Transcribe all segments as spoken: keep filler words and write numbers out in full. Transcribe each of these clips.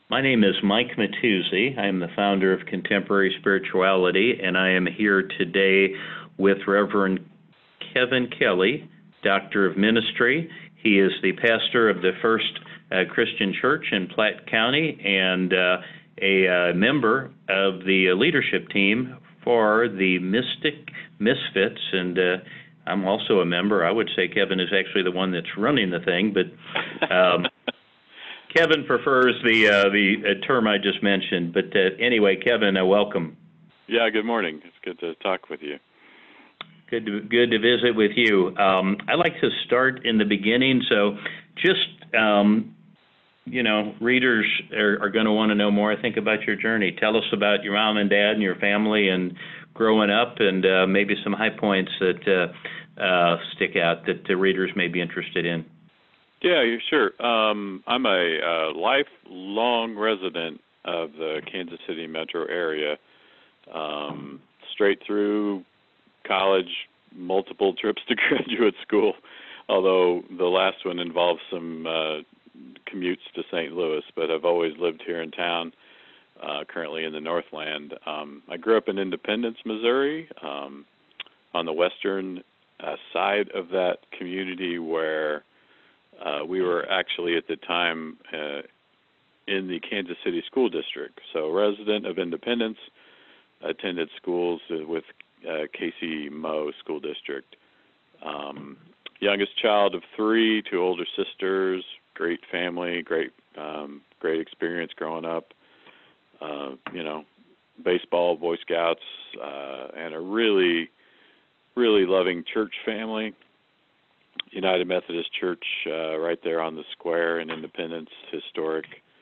My name is Mike Matuzzi. I am the founder of Contemporary Spirituality, and I am here today with Reverend Kevin Kelly, Doctor of Ministry. He is the pastor of the First uh, Christian Church in Platte County and uh, a uh, member of the leadership team for the Mystic Misfits, and uh, I'm also a member. I would say Kevin is actually the one that's running the thing, but um, Kevin prefers the uh, the uh, term I just mentioned. But uh, anyway, Kevin, uh, welcome. Yeah, good morning. It's good to talk with you. Good to, good to visit with you. Um, I like to start in the beginning, so just, um, you know, readers are, are going to want to know more, I think, about your journey. Tell us about your mom and dad and your family and growing up, and uh, maybe some high points that uh, uh, stick out that the readers may be interested in. Yeah, sure. Um, I'm a uh, lifelong resident of the Kansas City metro area, um, straight through college, multiple trips to graduate school, although the last one involved some uh, commutes to Saint Louis, but I've always lived here in town, uh, currently in the Northland. Um, I grew up in Independence, Missouri, um, on the western uh, side of that community where Uh, we were actually at the time uh, in the Kansas City School District. So resident of Independence, attended schools with uh, K C Mo School District. Um, youngest child of three, two older sisters, great family, great um, great experience growing up. Uh, you know, baseball, Boy Scouts, uh, and a really, really loving church family. United Methodist Church uh, right there on the square in Independence, historic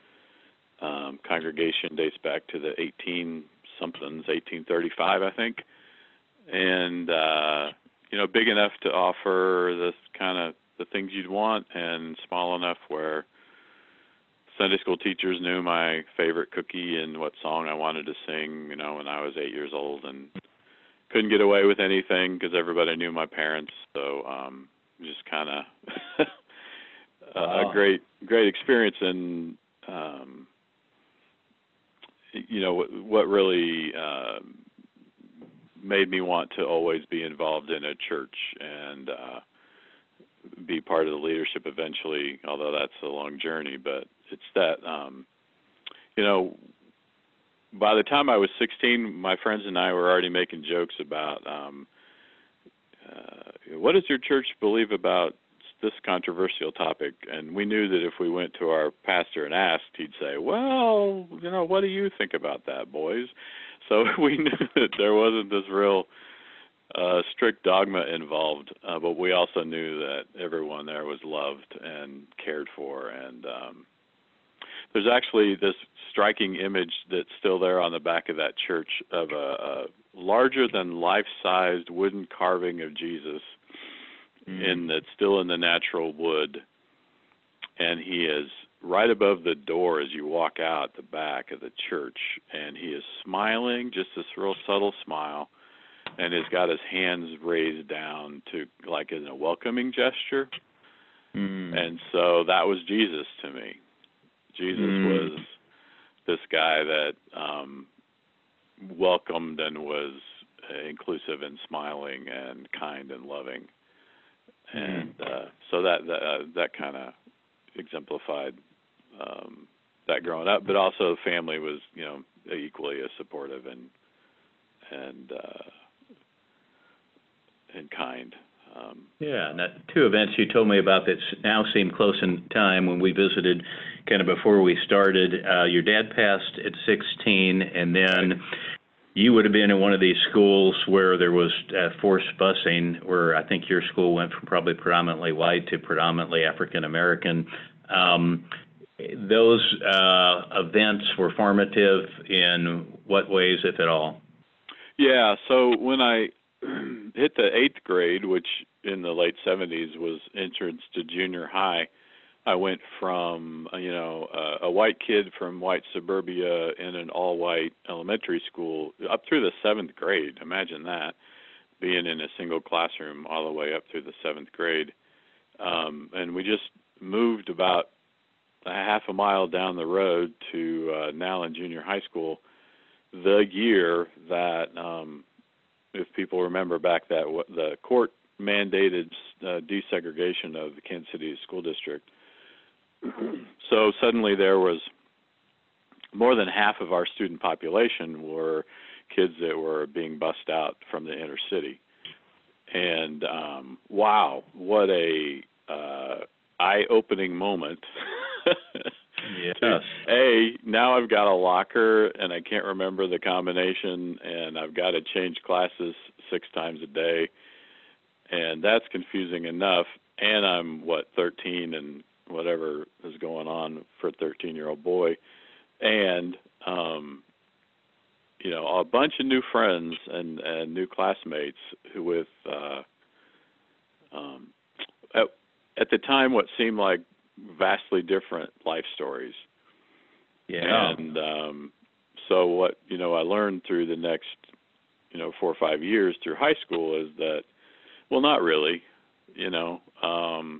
um, congregation, dates back to the eighteen-somethings, eighteen thirty-five, I think. And, uh, you know, big enough to offer this kind of the things you'd want, and small enough where Sunday school teachers knew my favorite cookie and what song I wanted to sing, you know, when I was eight years old, and couldn't get away with anything because everybody knew my parents. So, um, just kind of a great, great experience, and um, you know what, what really uh, made me want to always be involved in a church and uh, be part of the leadership eventually. Although that's a long journey, but it's that um, you know. By the time I was sixteen, my friends and I were already making jokes about. Um, Uh, what does your church believe about this controversial topic? And we knew that if we went to our pastor and asked, he'd say, well, you know, what do you think about that, boys? So we knew that there wasn't this real uh, strict dogma involved, uh, but we also knew that everyone there was loved and cared for. And um, there's actually this striking image that's still there on the back of that church of a, a larger than life-sized wooden carving of Jesus, mm. in that's still in the natural wood, and he is right above the door as you walk out the back of the church, and he is smiling, just this real subtle smile, and has got his hands raised down to like in a welcoming gesture. Mm. And so that was Jesus to me. Jesus mm. was this guy that um, welcomed and was uh, inclusive and smiling and kind and loving, and uh, so that that, uh, that kind of exemplified um, that growing up. But also, the family was, you know, equally as supportive and and uh, and kind. Um, yeah, and that two events you told me about that now seem close in time when we visited, kind of before we started. Uh, your dad passed at sixteen, and then you would have been in one of these schools where there was uh, forced busing, where I think your school went from probably predominantly white to predominantly African American. Um, those uh, events were formative in what ways, if at all? Yeah, so when I hit the eighth grade, which in the late seventies was entrance to junior high, I went from, you know, a, a white kid from white suburbia in an all-white elementary school up through the seventh grade. Imagine that, being in a single classroom all the way up through the seventh grade. Um, and we just moved about a half a mile down the road to uh, Nowlin Junior High School, the year that, um, if people remember back, that w- the court mandated uh, desegregation of the Kansas City School District. So suddenly there was more than half of our student population were kids that were being bussed out from the inner city. And um, wow, what a uh, eye-opening moment. Yes. A, now I've got a locker and I can't remember the combination, and I've got to change classes six times a day, and that's confusing enough. And I'm, what, thirteen, and whatever is going on for a thirteen-year-old boy. And, um, you know, a bunch of new friends and, and new classmates who with, uh, um, at, at the time, what seemed like vastly different life stories. Yeah. And um, so what, you know, I learned through the next, you know, four or five years through high school is that, well, not really, you know, um,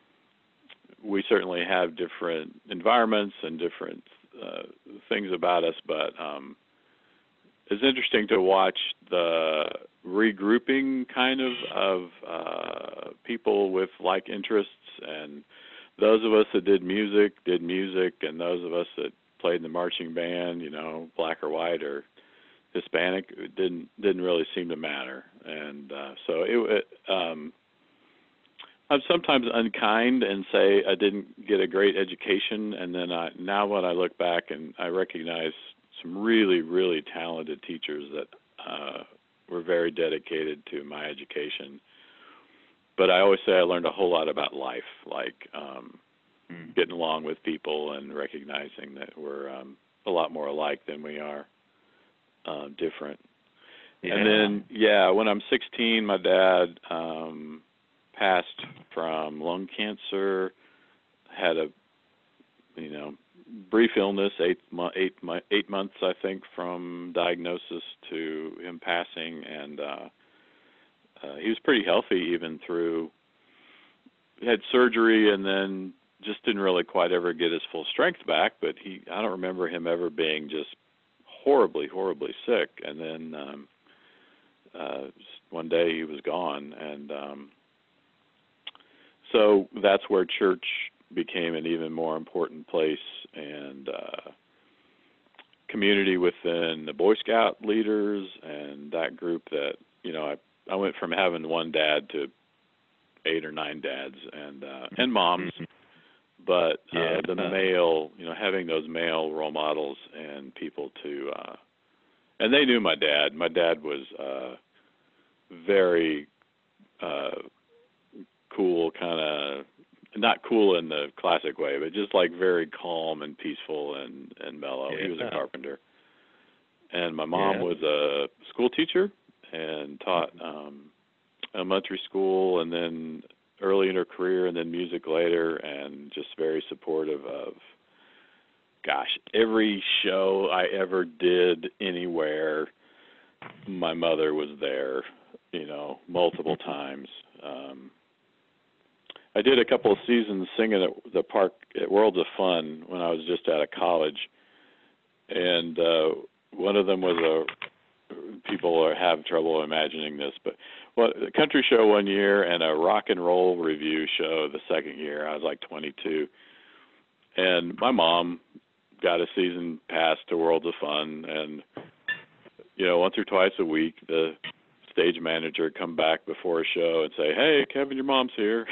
we certainly have different environments and different uh, things about us, but um, it's interesting to watch the regrouping kind of of uh, people with like interests, and those of us that did music did music, and those of us that played in the marching band, you know, black or white or Hispanic, it didn't didn't really seem to matter. And uh, so it, it um, I'm sometimes unkind and say I didn't get a great education, and then I, now when I look back and I recognize some really, really talented teachers that uh, were very dedicated to my education. But I always say I learned a whole lot about life, like um, mm. getting along with people and recognizing that we're um, a lot more alike than we are uh, different. Yeah. And then, yeah, when I'm sixteen, my dad um, passed from lung cancer, had a, you know, brief illness, eight, mo- eight, mo- eight months, I think, from diagnosis to him passing, and uh, uh, he was pretty healthy even through, he had surgery and then just didn't really quite ever get his full strength back, but he, I don't remember him ever being just horribly, horribly sick, and then um, uh, one day he was gone, and um, so that's where church became an even more important place, and uh, community within the Boy Scout leaders and that group that, you know, I, I went from having one dad to eight or nine dads and uh, and moms, but uh, yeah. the male, you know, having those male role models and people to, uh, and they knew my dad. My dad was uh, very uh, cool, kind of, not cool in the classic way, but just like very calm and peaceful and, and mellow. Yeah. He was a carpenter. And my mom yeah. was a school teacher and taught um, elementary school and then early in her career and then music later, and just very supportive of, gosh, every show I ever did anywhere, my mother was there, you know, multiple times. Um, I did a couple of seasons singing at the park at Worlds of Fun when I was just out of college, and uh, one of them was a, people are, have trouble imagining this, but well, a country show one year and a rock and roll review show the second year. I was like twenty-two, and my mom got a season pass to Worlds of Fun, and you know, once or twice a week, the stage manager would come back before a show and say, "Hey, Kevin, your mom's here."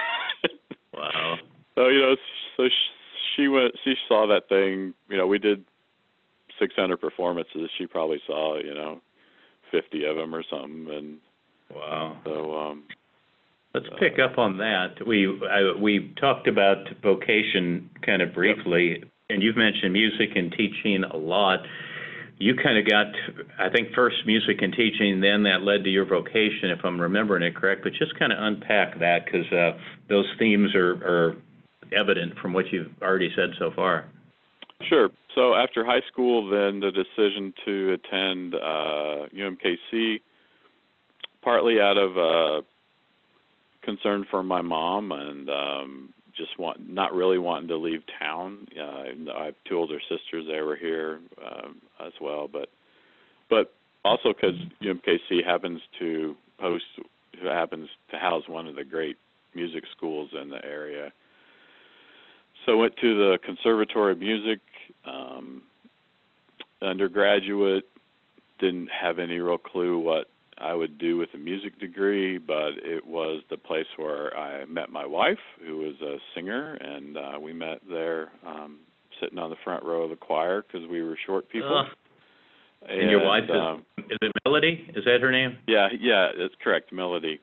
Wow. So, you know, so she went, she saw that thing, you know, we did six hundred performances. She probably saw, you know, fifty of them or something. And wow. So, um, let's uh, pick up on that. We, I, we talked about vocation kind of briefly, yep. and you've mentioned music and teaching a lot. You kind of got, I think, first music and teaching, then that led to your vocation, if I'm remembering it correct. But just kind of unpack that, because uh, those themes are, are evident from what you've already said so far. Sure. So after high school, then the decision to attend uh, U M K C, partly out of uh, concern for my mom, and um, just want not really wanting to leave town. Uh, I have two older sisters that were here um, as well, but but also because U M K C happens to host, happens to house one of the great music schools in the area. So I went to the Conservatory of Music, um, undergraduate, didn't have any real clue what I would do with a music degree, but it was the place where I met my wife, who was a singer, and uh, we met there um, sitting on the front row of the choir because we were short people. Uh, and, and your wife is, um, is it Melody? Is that her name? Yeah, yeah, that's correct, Melody.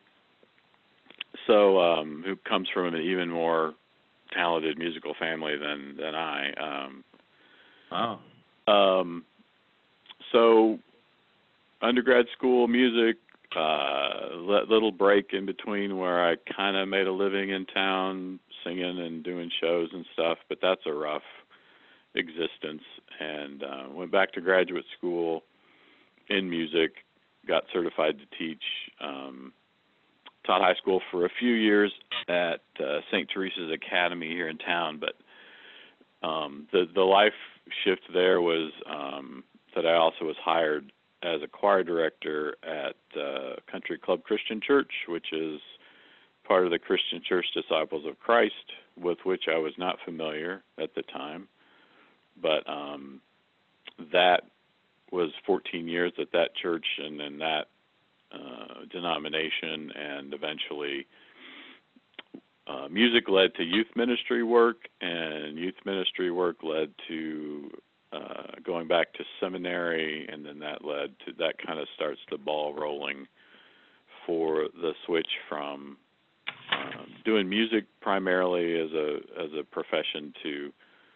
So, um, who comes from an even more talented musical family than than I. Um, wow. Um, so, undergrad school music, uh, little break in between where I kind of made a living in town, singing and doing shows and stuff. But that's a rough existence. And uh, went back to graduate school in music, got certified to teach. Um, taught high school for a few years at uh, Saint Teresa's Academy here in town, but um, the the life shift there was um, that I also was hired as a choir director at uh, Country Club Christian Church, which is part of the Christian Church Disciples of Christ, with which I was not familiar at the time. But um, that was fourteen years at that church, and then that uh, denomination, and eventually uh, music led to youth ministry work, and youth ministry work led to uh, going back to seminary, and then that led to, that kind of starts the ball rolling for the switch from um, doing music primarily as a as a profession to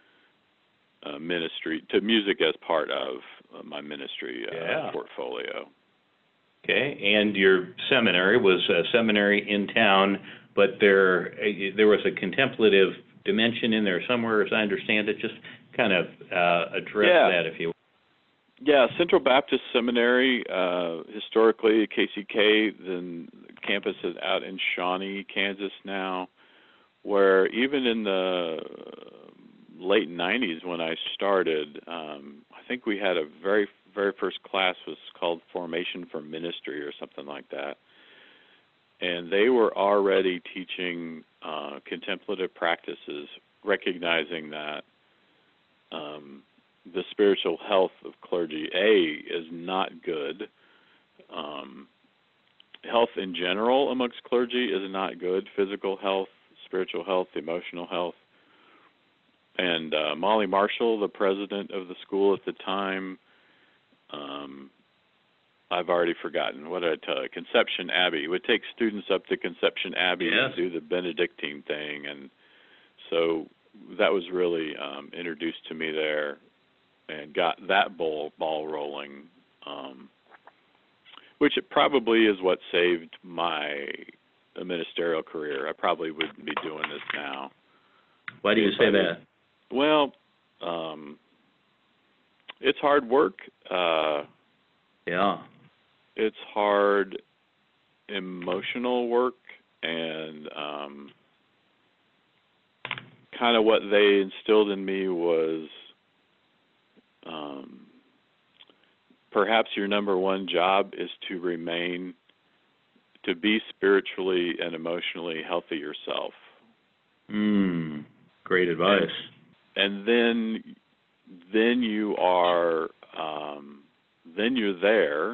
uh, ministry, to music as part of uh, my ministry uh, yeah. portfolio. Okay, and your seminary was a seminary in town, but there there was a contemplative dimension in there somewhere, as I understand it. Just kind of uh, address yeah. that, if you will. Yeah, Central Baptist Seminary, uh, historically K C K, then campus is out in Shawnee, Kansas now, where even in the late nineties when I started, um, I think we had a very, very first class was called Formation for Ministry or something like that. And they were already teaching uh, contemplative practices, recognizing that um, the spiritual health of clergy, A, is not good. Um, health in general amongst clergy is not good. Physical health, spiritual health, emotional health. And uh, Molly Marshall, the president of the school at the time, um, I've already forgotten. What did I tell you? Conception Abbey. Would take students up to Conception Abbey Yes. and do the Benedictine thing. And so that was really um, introduced to me there and got that ball, ball rolling, um, which it probably is what saved my ministerial career. I probably wouldn't be doing this now. Why do you say that? Well, um, it's hard work. Uh, yeah. It's hard emotional work, and um, kind of what they instilled in me was um, perhaps your number one job is to remain, to be spiritually and emotionally healthy yourself. Mm, great advice. And, and then, then you are, um, then you're there.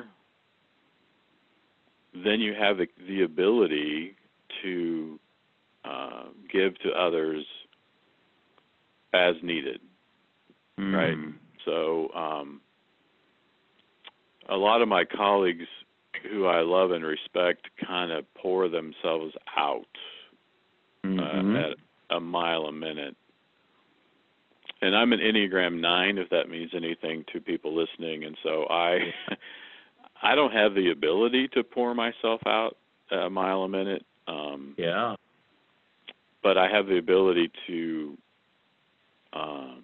Then you have the, the ability to uh, give to others as needed, mm. right? So um, a lot of my colleagues who I love and respect kind of pour themselves out mm-hmm. uh, at a mile a minute. And I'm an Enneagram nine, if that means anything to people listening, and so I I don't have the ability to pour myself out a mile a minute. Um, yeah. But I have the ability to um,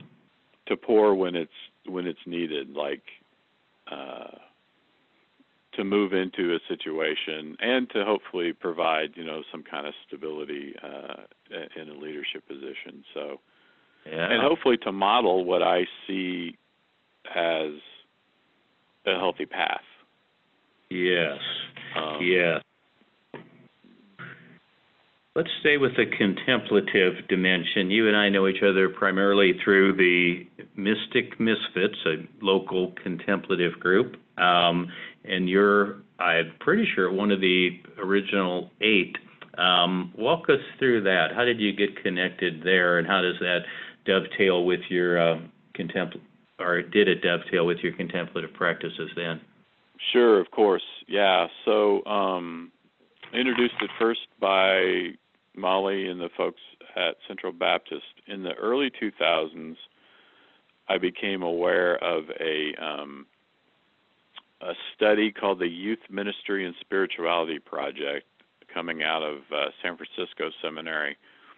to pour when it's when it's needed, like uh, to move into a situation and to hopefully provide, you know, some kind of stability uh, in a leadership position. So, yeah. and hopefully to model what I see as a healthy path. Yes. Um, yes. Let's stay with the contemplative dimension. You and I know each other primarily through the Mystic Misfits, a local contemplative group. Um, and you're, I'm pretty sure, one of the original eight. Um, walk us through that. How did you get connected there, and how does that dovetail with your uh, contempl- or did it dovetail with your contemplative practices then? Sure, of course. Yeah. So um, introduced it first by Molly and the folks at Central Baptist. In the early two thousands, I became aware of a um, a study called the Youth Ministry and Spirituality Project coming out of uh, San Francisco Seminary,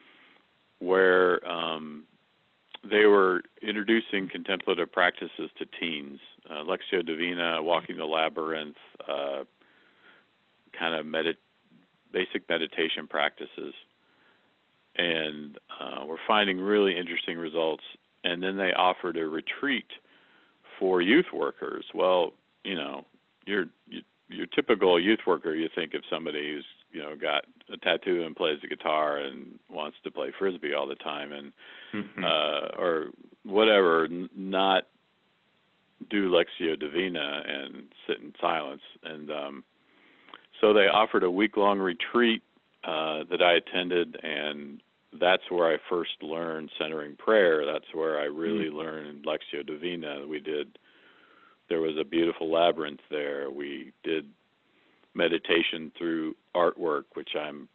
where um, they were introducing contemplative practices to teens, uh, Lectio Divina, Walking the Labyrinth, uh, kind of medit- basic meditation practices. And uh, we're finding really interesting results. And then they offered a retreat for youth workers. Well, you know, your your typical youth worker, you think of somebody who's, you know, got a tattoo and plays the guitar and wants to play Frisbee all the time, and Mm-hmm. uh, or whatever, n- not do Lectio Divina and sit in silence. And um, so they offered a week-long retreat uh, that I attended, and that's where I first learned centering prayer. That's where I really mm-hmm. learned Lectio Divina. We did, there was a beautiful labyrinth there. We did meditation through artwork, which I'm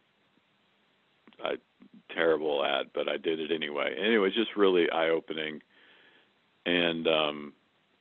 I, terrible at, but I did it anyway. And it was just really eye-opening. And um,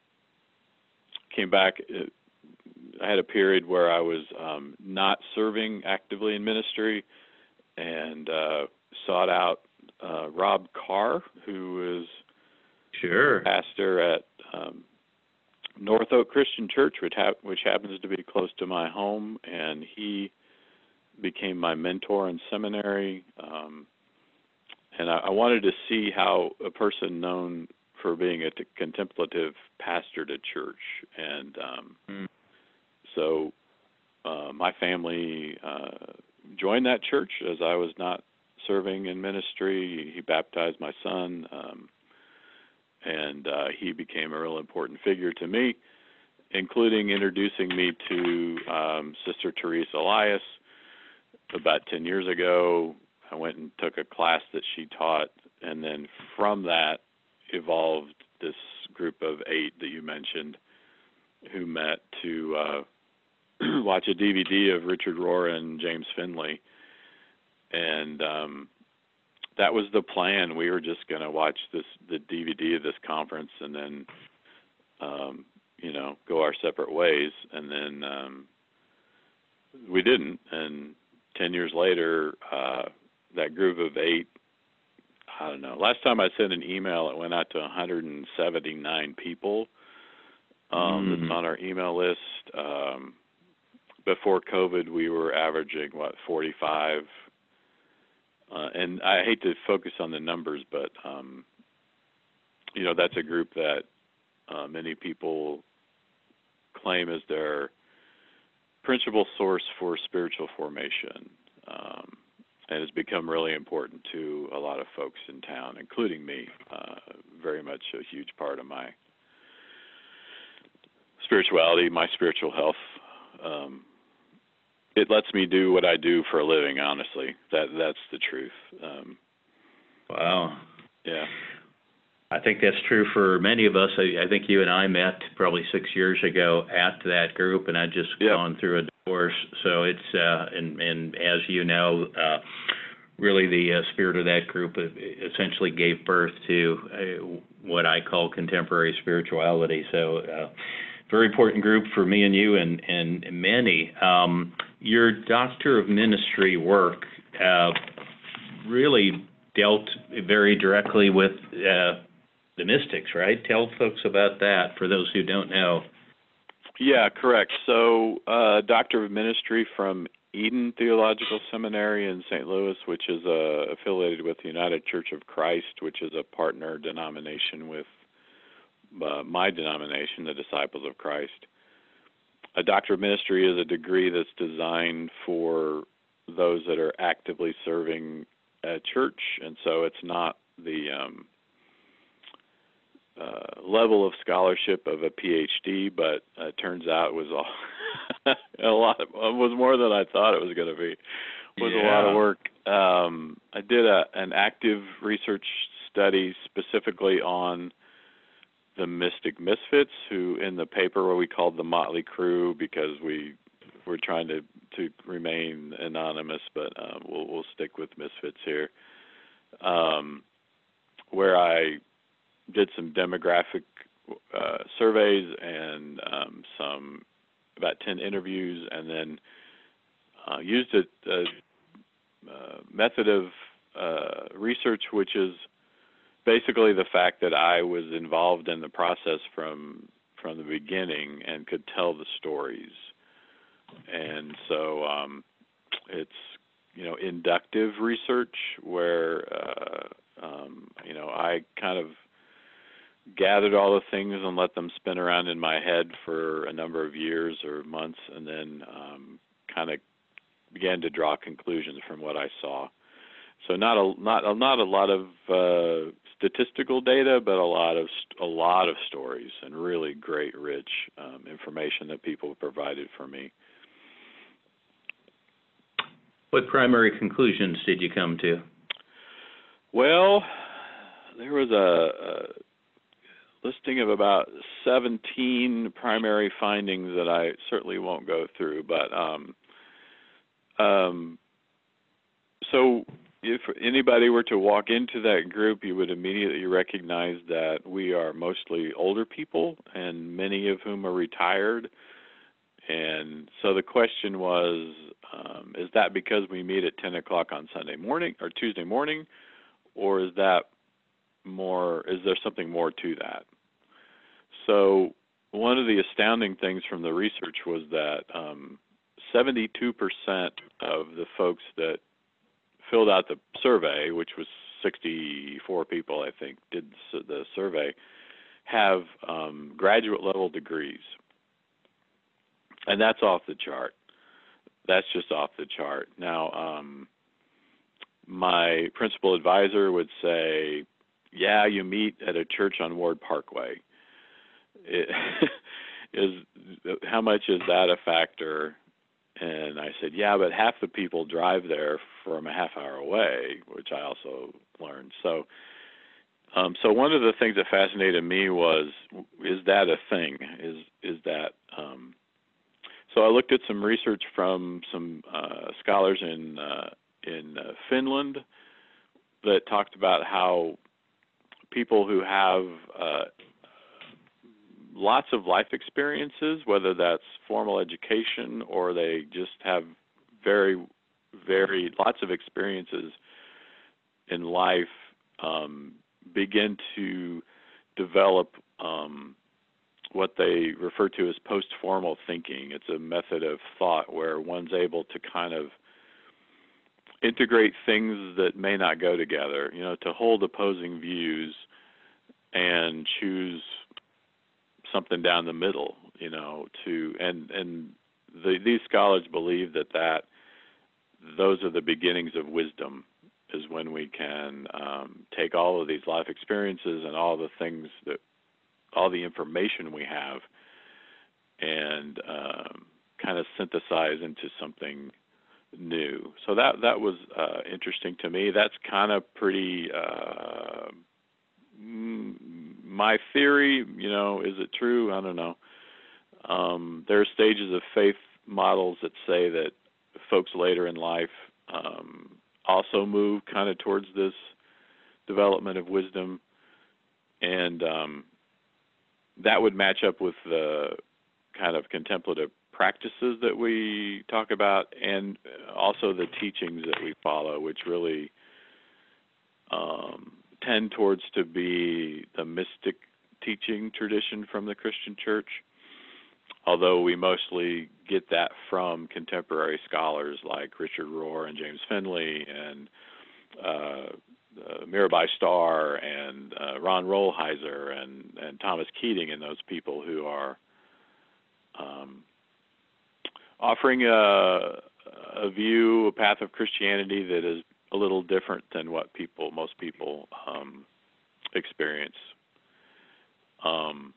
came back. I had a period where I was um, not serving actively in ministry, and uh, sought out uh, Rob Carr, who is sure pastor at um, North Oak Christian Church, which, ha- which happens to be close to my home, and he became my mentor in seminary. Um, and I, I wanted to see how a person known for being a t- contemplative pastored a church. And um, mm. so uh, my family uh, joined that church as I was not serving in ministry. He baptized my son, um, and uh, he became a real important figure to me, including introducing me to um, Sister Teresa Elias. About ten years ago, I went and took a class that she taught, and then from that evolved this group of eight that you mentioned, who met to uh, watch a D V D of Richard Rohr and James Finley. And um, that was the plan. We were just going to watch this the D V D of this conference and then, um, you know, go our separate ways. And then um, we didn't. And ten years later, uh, that group of eight, I don't know. Last time I sent an email, it went out to one hundred seventy-nine people. Um, mm. That's on our email list. Um, before COVID, we were averaging, what, forty-five? Uh, and I hate to focus on the numbers, but, um, you know, that's a group that uh, many people claim as their principal source for spiritual formation. Um, and has become really important to a lot of folks in town, including me, uh, very much a huge part of my spirituality, my spiritual health. Um, it lets me do what I do for a living, honestly. That That's the truth. Um, wow. Yeah. I think that's true for many of us. I, I think you and I met probably six years ago at that group, and I'd just yep. gone through a divorce. So it's, uh, and, and as you know, uh, really the uh, spirit of that group essentially gave birth to uh, what I call contemporary spirituality. So uh, very important group for me and you and, and many. Um, your Doctor of Ministry work uh, really dealt very directly with uh, the mystics, right? Tell folks about that for those who don't know. Yeah, correct. So, uh, Doctor of Ministry from Eden Theological Seminary in Saint Louis, which is uh, affiliated with the United Church of Christ, which is a partner denomination with uh, my denomination, the Disciples of Christ. A Doctor of Ministry is a degree that's designed for those that are actively serving a church, and so it's not the um, uh, level of scholarship of a P H D, but uh, it turns out it was all a lot. Of, it was more than I thought it was going to be. It was yeah. a lot of work. Um, I did a, an active research study specifically on the Mystic Misfits, who in the paper where we called the Motley Crew because we were trying to, to remain anonymous, but um, we'll, we'll stick with Misfits here, um, where I did some demographic uh, surveys and um, some about ten interviews, and then uh, used a, a, a method of uh, research, which is basically the fact that I was involved in the process from from the beginning and could tell the stories. And so um, it's, you know, inductive research where, uh, um, you know, I kind of gathered all the things and let them spin around in my head for a number of years or months, and then um, kind of began to draw conclusions from what I saw. So not a not a, not a lot of uh, statistical data, but a lot of a lot of stories and really great, rich um, information that people provided for me. What primary conclusions did you come to? Well, there was a, a listing of about seventeen primary findings that I certainly won't go through, but um, um, so. If anybody were to walk into that group, you would immediately recognize that we are mostly older people, and many of whom are retired. And so the question was, um, is that because we meet at ten o'clock on Sunday morning or Tuesday morning, or is that more, is there something more to that? So one of the astounding things from the research was that um, seventy-two percent of the folks that filled out the survey, which was sixty-four people, I think, did the survey, have um, graduate level degrees. And that's off the chart. That's just off the chart. Now, um, my principal advisor would say, yeah, you meet at a church on Ward Parkway. It is, how much is that a factor? And I said, yeah, but half the people drive there from a half hour away, which I also learned. So um, so one of the things that fascinated me was, is that a thing? Is is that um, so I looked at some research from some uh, scholars in uh, in uh, Finland that talked about how people who have uh, lots of life experiences, whether that's formal education or they just have very, very lots of experiences in life, um, begin to develop um, what they refer to as post-formal thinking. It's a method of thought where one's able to kind of integrate things that may not go together, you know, to hold opposing views and choose something down the middle, you know, to and and the, these scholars believe that that those are the beginnings of wisdom, is when we can um, take all of these life experiences and all the things that, all the information we have, and um, kind of synthesize into something new. So that that was uh, interesting to me. That's kind of pretty. Uh, my theory, you know, is it true? I don't know. Um, there are stages of faith models that say that folks later in life um, also move kind of towards this development of wisdom, and um, that would match up with the kind of contemplative practices that we talk about, and also the teachings that we follow, which really um, tend towards to be the mystic teaching tradition from the Christian church. although we mostly get that from contemporary scholars like Richard Rohr and James Finley and uh, uh, Mirabai Starr and uh, Ron Rolheiser and, and Thomas Keating and those people who are um, offering a, a view, a path of Christianity that is a little different than what people, most people um, experience. Um,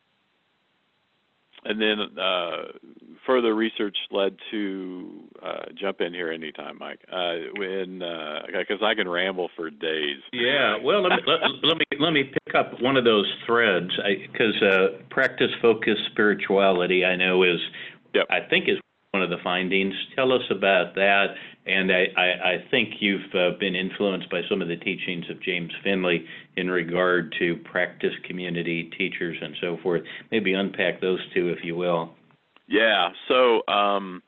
and then uh, further research led to uh, jump in here anytime, Mike. Uh, when because uh, I can ramble for days. Yeah, well, let me let, let me let me pick up one of those threads because uh, practice focused spirituality I know is yep. I think is one of the findings. Tell us about that. And I, I, I think you've uh, been influenced by some of the teachings of James Finley in regard to practice community, teachers, and so forth. Maybe unpack those two, if you will. Yeah, so um,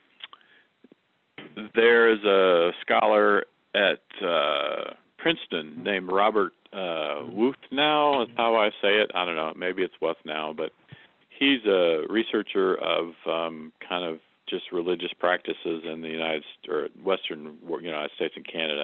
there is a scholar at uh, Princeton named Robert uh, Wuthnow, is how I say it. I don't know, maybe it's Wuthnow, but he's a researcher of um, kind of just religious practices in the United or Western United States and Canada,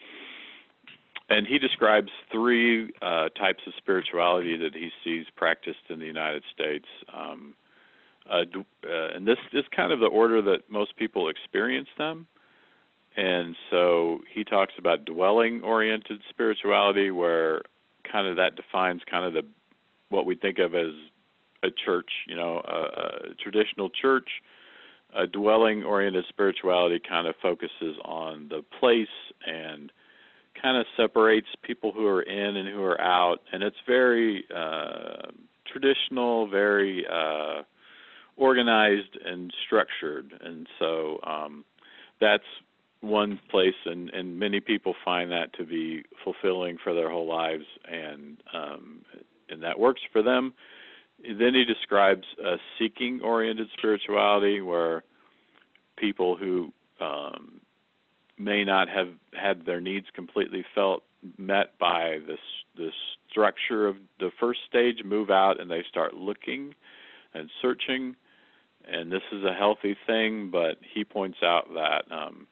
and he describes three uh, types of spirituality that he sees practiced in the United States, um, uh, uh, and this is kind of the order that most people experience them. And so he talks about dwelling-oriented spirituality, where kind of that defines kind of the what we think of as a church, you know, a, a traditional church. A dwelling-oriented spirituality kind of focuses on the place and kind of separates people who are in and who are out, and it's very uh, traditional, very uh, organized and structured, and so um, that's one place, and, and many people find that to be fulfilling for their whole lives, and um, and that works for them. Then he describes a seeking-oriented spirituality, where people who um, may not have had their needs completely felt met by this this structure of the first stage move out, and they start looking and searching, and this is a healthy thing. But he points out that um,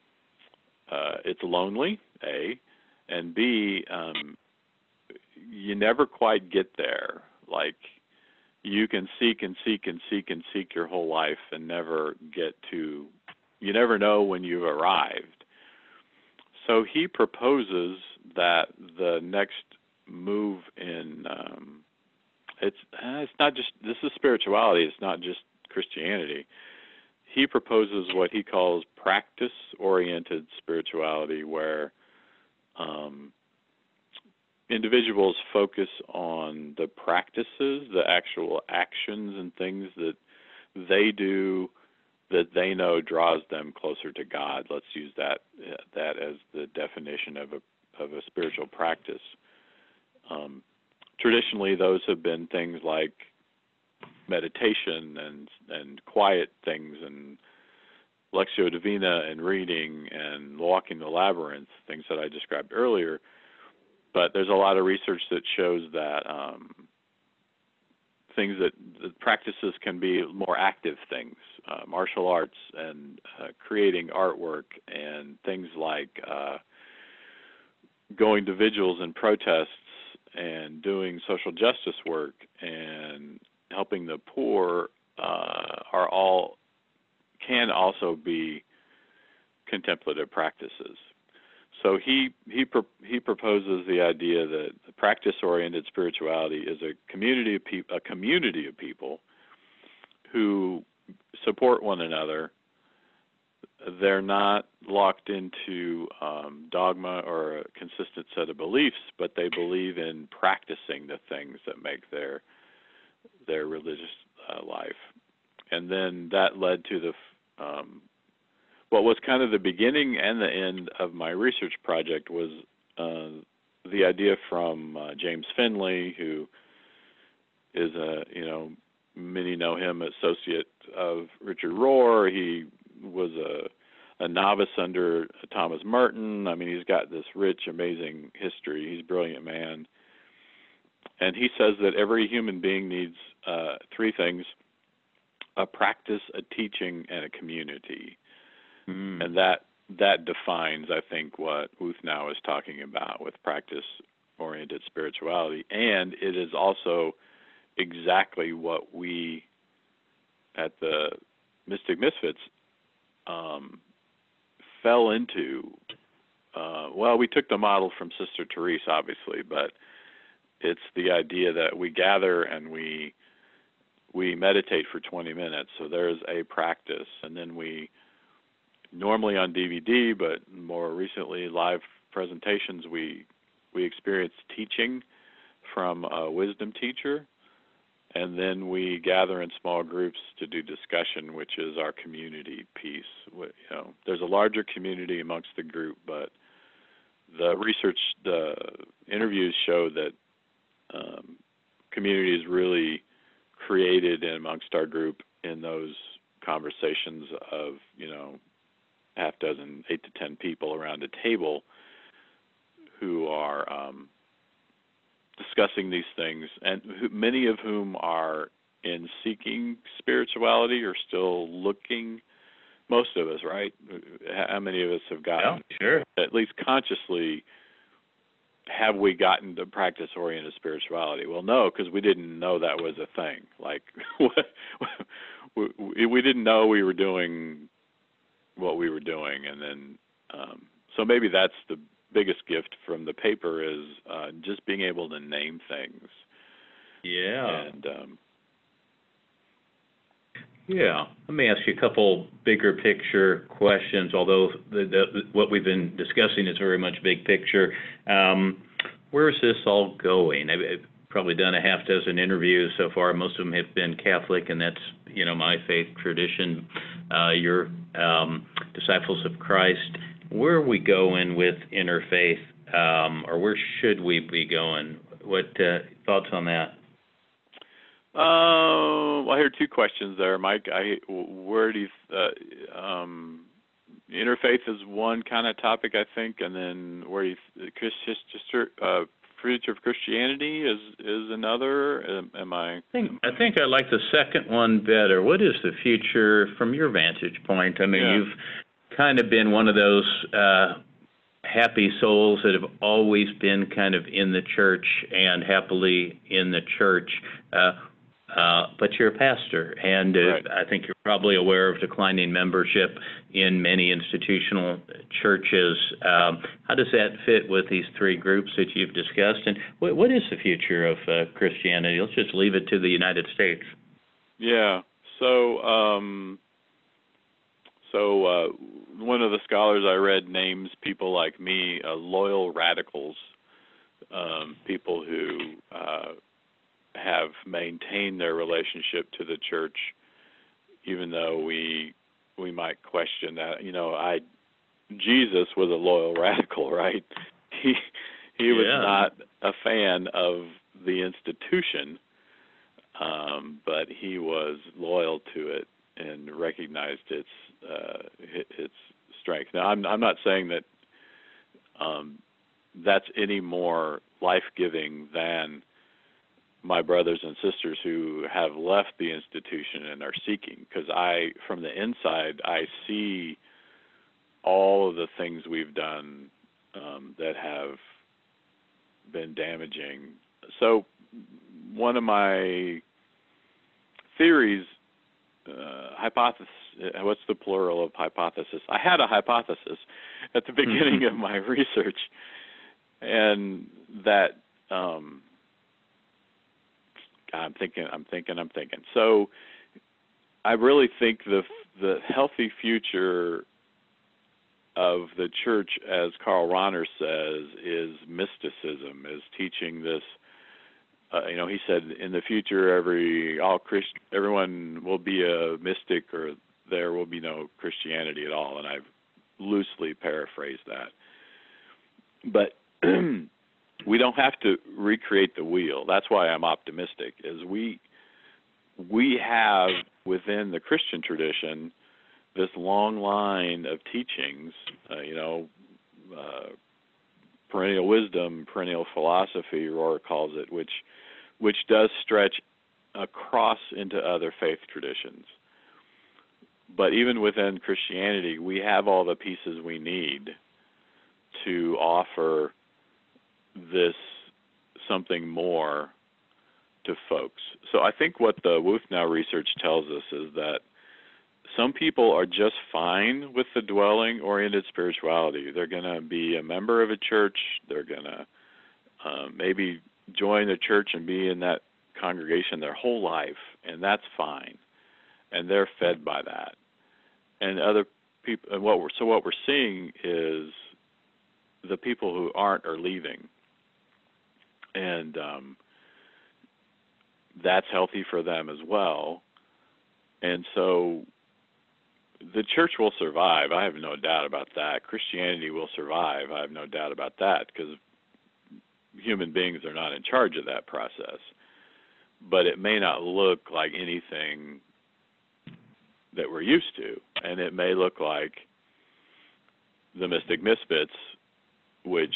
uh, it's lonely, A, and B, um, you never quite get there. Like, you can seek and seek and seek and seek your whole life and never get to, you never know when you've arrived. So he proposes that the next move in, um, it's it's not just, this is spirituality, it's not just Christianity. He proposes what he calls practice-oriented spirituality, where um, individuals focus on the practices, the actual actions and things that they do that they know draws them closer to God. Let's use that that as the definition of a of a spiritual practice. Um, traditionally, those have been things like meditation and and quiet things and Lectio Divina and reading and walking the labyrinth, things that I described earlier. But there's a lot of research that shows that um, things that, that practices can be more active things, uh, martial arts and uh, creating artwork and things like uh, going to vigils and protests and doing social justice work and helping the poor uh, are all can also be contemplative practices. So he he pro, he proposes the idea that practice-oriented spirituality is a community of pe- a community of people who support one another. They're not locked into um, dogma or a consistent set of beliefs, but they believe in practicing the things that make their their religious uh, life. And then that led to the um, what was kind of the beginning and the end of my research project was uh, the idea from uh, James Finley, who is a, you know, many know him, associate of Richard Rohr. He was a, a novice under Thomas Merton. I mean, he's got this rich, amazing history. He's a brilliant man. And he says that every human being needs uh, three things: a practice, a teaching, and a community. Mm. And that that defines, I think, what Uthnow is talking about with practice-oriented spirituality. And it is also exactly what we at the Mystic Misfits um, fell into. Uh, well, we took the model from Sister Therese, obviously, but it's the idea that we gather and we we meditate for twenty minutes. So there's a practice, and then we normally on D V D, but more recently live presentations, we we experience teaching from a wisdom teacher, and then we gather in small groups to do discussion, which is our community piece. You know, there's a larger community amongst the group, but the research, the interviews show that um, community is really created in amongst our group in those conversations of, you know, half dozen, eight to ten people around a table who are um, discussing these things, and who, many of whom are in seeking spirituality or still looking. Most of us, right? How many of us have gotten, yeah, sure. at least consciously, have we gotten to practice-oriented spirituality? Well, no, because we didn't know that was a thing. Like, we, we didn't know we were doing what we were doing, and then um, so maybe that's the biggest gift from the paper is uh, just being able to name things. Yeah. And um, yeah. Let me ask you a couple bigger picture questions, although the, the, what we've been discussing is very much big picture. Um, where's this all going? I've, I've probably done a half dozen interviews so far. Most of them have been Catholic, and that's, you know, my faith tradition. Uh, your um, Disciples of Christ. Where are we going with interfaith, um, or where should we be going? What uh, thoughts on that? Uh, well, I hear two questions there, Mike. I where do you uh, um, interfaith is one kind of topic, I think, and then where you Christ, uh, future of Christianity is is another. Am, am I? I think I think I like the second one better. What is the future from your vantage point? I mean, Yeah. you've kind of been one of those uh, happy souls that have always been kind of in the church and happily in the church. Uh, Uh, but you're a pastor, and uh, Right. I think you're probably aware of declining membership in many institutional churches. Um, how does that fit with these three groups that you've discussed, and what, what is the future of uh, Christianity? Let's just leave it to the United States. Yeah. So, um, so uh, one of the scholars I read names people like me uh, loyal radicals, um, people who uh, have maintained their relationship to the church, even though we we might question that. You know, I Jesus was a loyal radical, right? He he was Yeah. not a fan of the institution, um, but he was loyal to it and recognized its uh, its strength. Now, I'm I'm not saying that um, that's any more life-giving than my brothers and sisters who have left the institution and are seeking, because I, from the inside, I see all of the things we've done um, that have been damaging. So one of my theories, uh, hypothesis, what's the plural of hypothesis? I had a hypothesis at the beginning of my research, and that um, I'm thinking, I'm thinking, I'm thinking. So I really think the the healthy future of the church, as Karl Rahner says, is mysticism, is teaching this. Uh, you know, he said in the future, every all Christ, everyone will be a mystic, or there will be no Christianity at all. And I've loosely paraphrased that, but. We don't have to recreate the wheel. That's why I'm optimistic, is we we have within the Christian tradition this long line of teachings, uh, you know, uh, perennial wisdom, perennial philosophy, Rohr calls it, which which does stretch across into other faith traditions. but even within Christianity, we have all the pieces we need to offer this something more to folks. So I think what the WoofNow research tells us is that some people are just fine with the dwelling-oriented spirituality. They're going to be a member of a church. They're going to uh, maybe join a church and be in that congregation their whole life, and that's fine. And they're fed by that. And other people, and what we're so what we're seeing is the people who aren't are leaving, and um, that's healthy for them as well. And so the church will survive. I have no doubt about that. Christianity will survive. I have no doubt about that, because human beings are not in charge of that process. But it may not look like anything that we're used to, and it may look like the Mystic Misfits, which,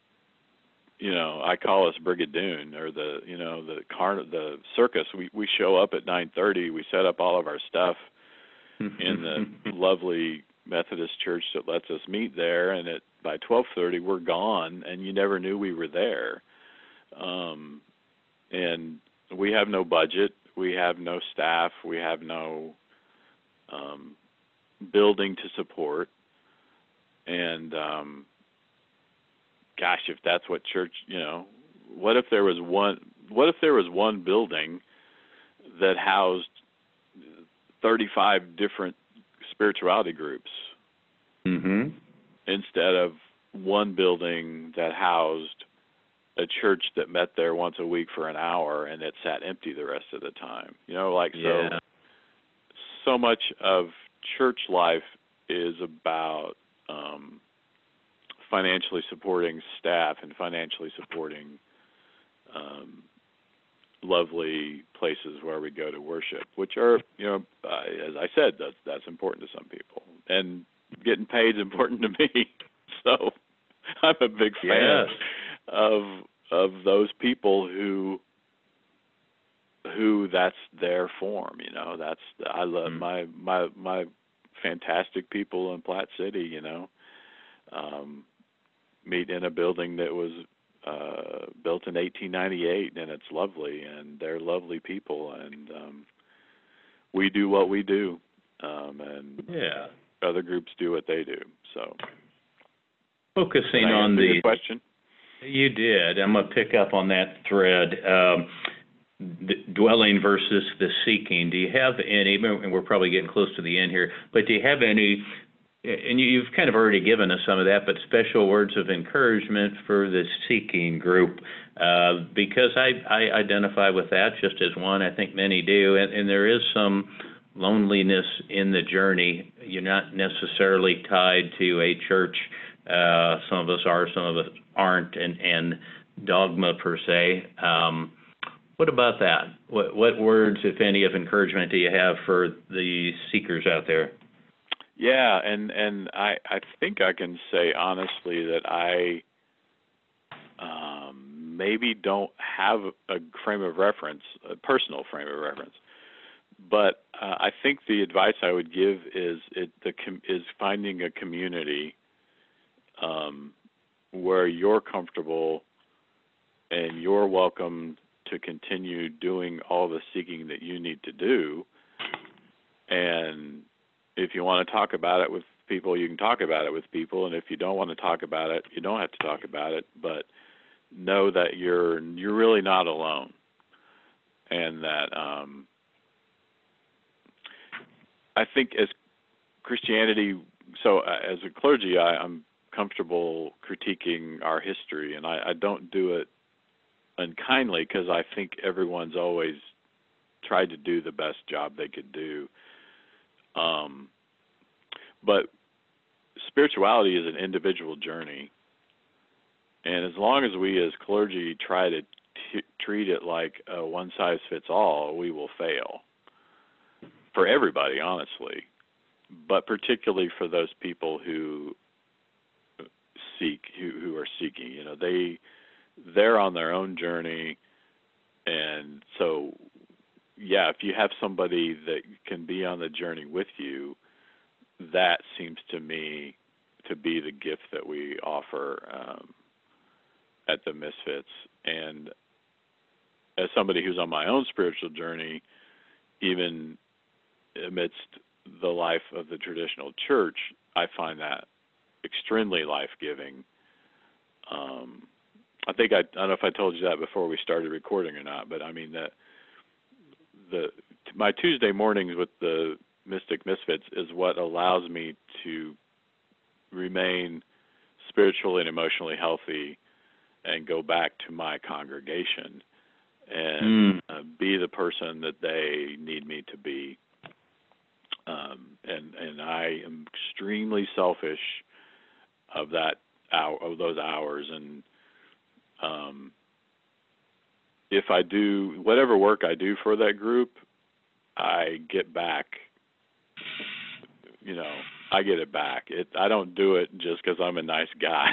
you know, I call us Brigadoon, or the, you know, the car, the circus. We we show up at nine thirty. We set up all of our stuff in the lovely Methodist church that lets us meet there, and at by twelve thirty we're gone, and you never knew we were there. Um, and we have no budget, we have no staff, we have no um, building to support, and um, gosh, if that's what church, you know, what if there was one? What if there was one building that housed thirty-five different spirituality groups, mm-hmm. instead of one building that housed a church that met there once a week for an hour and it sat empty the rest of the time? You know, like, yeah. so so much of church life is about um, financially supporting staff and financially supporting um, lovely places where we go to worship, which are, you know, uh, as I said, that's that's important to some people, and getting paid is important to me. So I'm a big fan yes. of of those people who who that's their form. You know, that's I love mm. my my my fantastic people in Platte City. You know, um, meet in a building that was Uh, built in eighteen ninety-eight, and it's lovely, and they're lovely people, and um, we do what we do, um, and yeah. other groups do what they do. So, focusing Did I on answer the your question, you did. I'm gonna pick up on that thread. Um, the dwelling versus the seeking. Do you have any? And we're probably getting close to the end here, but do you have any? And you've kind of already given us some of that, but special words of encouragement for the seeking group, uh, because I, I identify with that just as one. I think many do, and, and there is some loneliness in the journey. You're not necessarily tied to a church. Uh, some of us are, some of us aren't, and, and dogma per se. Um, what about that? What, what words, if any, of encouragement do you have for the seekers out there? Yeah, and and I, I think I can say honestly that I um, maybe don't have a frame of reference, a personal frame of reference, but uh, I think the advice I would give is it the com- is finding a community um, where you're comfortable and you're welcome to continue doing all the seeking that you need to do, and if you want to talk about it with people, you can talk about it with people, and if you don't want to talk about it, you don't have to talk about it, but know that you're you're really not alone, and that um, I think as Christianity, so as a clergy, I, I'm comfortable critiquing our history, and I, I don't do it unkindly, because I think everyone's always tried to do the best job they could do. Um, but spirituality is an individual journey, and as long as we as clergy try to t- treat it like a one-size-fits-all, we will fail for everybody, honestly, but particularly for those people who seek, who, who are seeking. You know, they they're on their own journey, and so. Yeah, if you have somebody that can be on the journey with you, that seems to me to be the gift that we offer um, at the Misfits. And as somebody who's on my own spiritual journey, even amidst the life of the traditional church, I find that extremely life-giving. Um, I think I, I don't know if I told you that before we started recording or not, but I mean that the my Tuesday mornings with the Mystic Misfits is what allows me to remain spiritually and emotionally healthy and go back to my congregation and Mm. uh, be the person that they need me to be. Um, and and I am extremely selfish of that hour, of those hours, and um, if I do whatever work I do for that group, I get back. You know, I get it back. It I don't do it just because I'm a nice guy.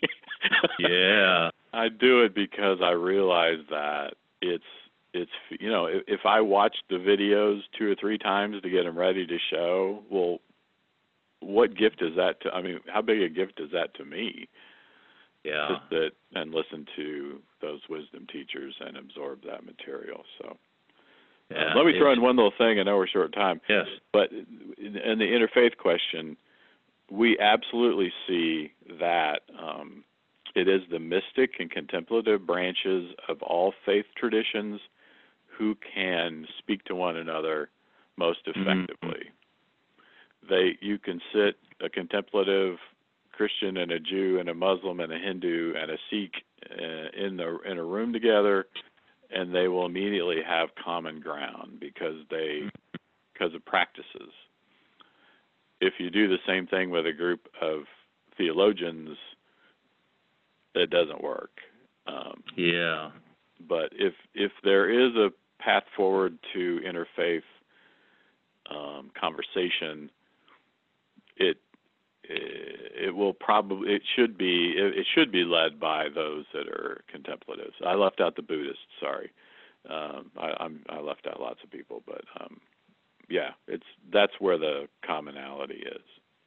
Yeah. I do it because I realize that it's it's you know if, if I watch the videos two or three times to get them ready to show, well, what gift is that to? I mean, how big a gift is that to me? Yeah. Just that and listen to those wisdom teachers and absorb that material. So. Yeah, Uh, let me throw it's- in one little thing. I know we're short of time. Yes. But in, in the interfaith question, we absolutely see that um, it is the mystic and contemplative branches of all faith traditions who can speak to one another most effectively. Mm-hmm. They, you can sit a contemplative Christian and a Jew and a Muslim and a Hindu and a Sikh uh, in the in a room together, and they will immediately have common ground because they because of practices. If you do the same thing with a group of theologians, it doesn't work. Um, Yeah. but if if there is a path forward to interfaith um, conversation, it it will probably it should be it should be led by those that are contemplatives. I left out the Buddhists. Sorry, um, I, I'm, I left out lots of people, but um, yeah, it's that's where the commonality is.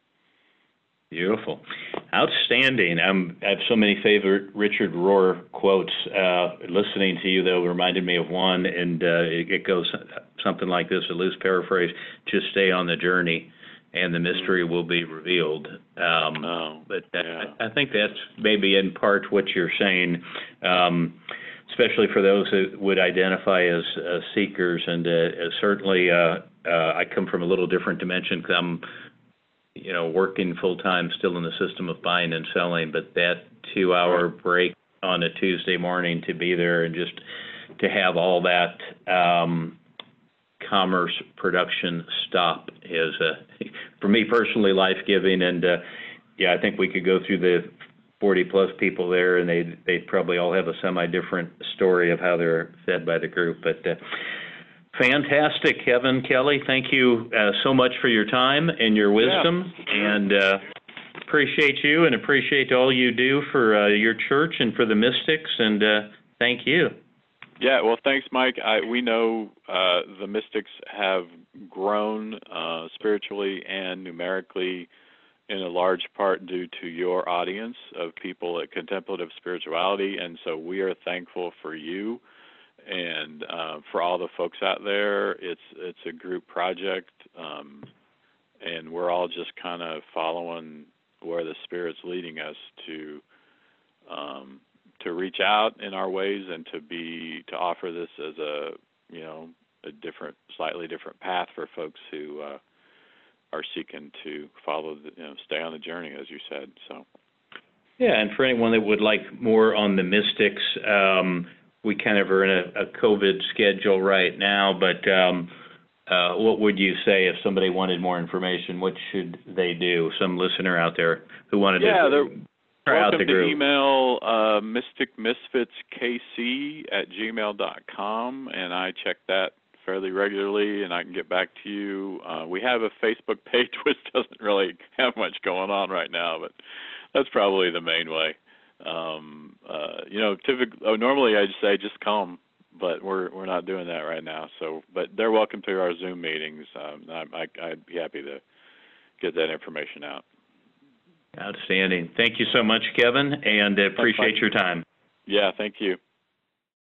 Beautiful. Outstanding. I'm, I have so many favorite Richard Rohr quotes. Uh, listening to you, though, reminded me of one, and uh, it, it goes something like this, a loose paraphrase: just stay on the journey, and the mystery will be revealed. Um, Oh, but that, yeah. I, I think that's maybe in part what you're saying, um, especially for those that would identify as uh, seekers. And uh, certainly uh, uh, I come from a little different dimension. I'm you know, working full-time, still in the system of buying and selling, but that two-hour break on a Tuesday morning to be there and just to have all that um, commerce production stop is, uh, for me personally, life-giving. And, uh, yeah, I think we could go through the forty-plus people there, and they'd, they'd probably all have a semi-different story of how they're fed by the group. But uh, fantastic, Kevin Kelly. Thank you uh, so much for your time and your wisdom, yeah. and uh, appreciate you and appreciate all you do for uh, your church and for the Mystics, and uh, thank you. Yeah, well, thanks, Mike. I, we know uh, the Mystics have grown uh, spiritually and numerically in a large part due to your audience of people at Contemplative Spirituality, and so we are thankful for you. And uh, for all the folks out there, it's it's a group project, um, and we're all just kind of following where the Spirit's leading us to um, to reach out in our ways and to be to offer this as a you know a different, slightly different path for folks who uh, are seeking to follow, the, you know, stay on the journey, as you said. So. Yeah, and for anyone that would like more on the Mystics. Um, We kind of are in a, a COVID schedule right now, but um, uh, what would you say if somebody wanted more information? What should they do? Some listener out there who wanted yeah, to try out the welcome to group. email uh, mystic misfits k c at gmail dot com, and I check that fairly regularly, and I can get back to you. Uh, we have a Facebook page, which doesn't really have much going on right now, but that's probably the main way. Um, uh, you know, typically, oh, normally I'd say just come, but we're we're not doing that right now. So, but they're welcome to our Zoom meetings. Um, I, I, I'd be happy to get that information out. Outstanding. Thank you so much, Kevin, and appreciate your time. Yeah, thank you.